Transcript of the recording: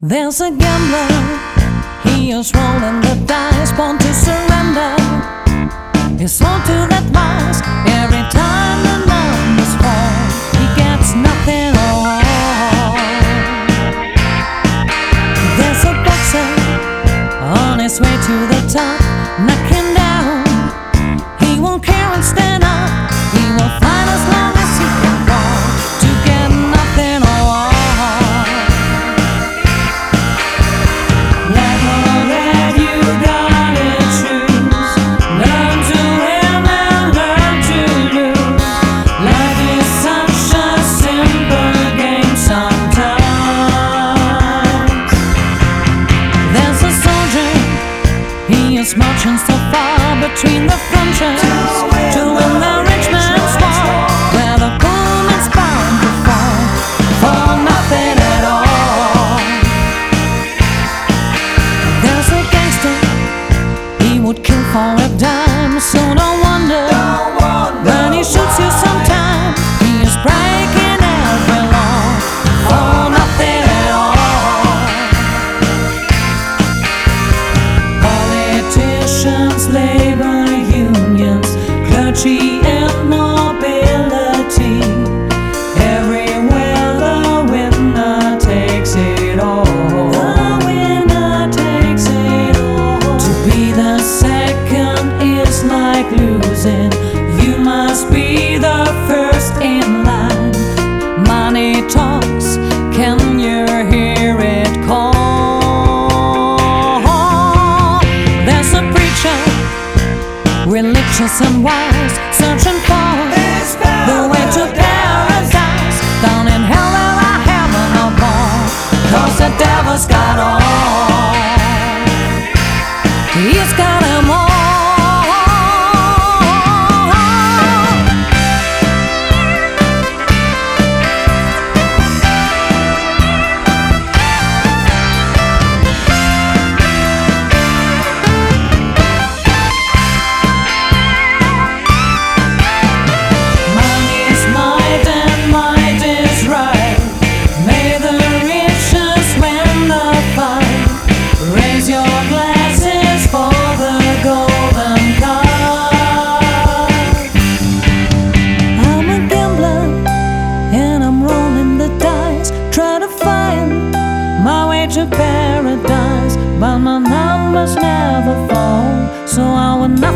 There's a gambler, he is rolling the dice, born to surrender. He's on to that vice. Every time the numbers fall, he gets nothing all. There's a boxer on his way to the top, knocking down. He won't care and stand up. He will fight as long as he can fall to get nothing all. Marching so far between the frontiers to win the rich man's war, where the poor man's bound to fall for nothing at all. There's a gangster, he would kill for a dime, so don't wonder when he shoots you sometime. He is breaking every law for nothing at all. Labor unions, clergy and nobility, everywhere the winner takes it all. The winner takes it all. To be the second is like losing. You must be the first in line. Money talks, can you hear it call? Religious and wise, searching for the way to paradise. Down in hell where I have no more, 'cause the devil's got all. He's got them all. My way to paradise, but my numbers never fall, so I will not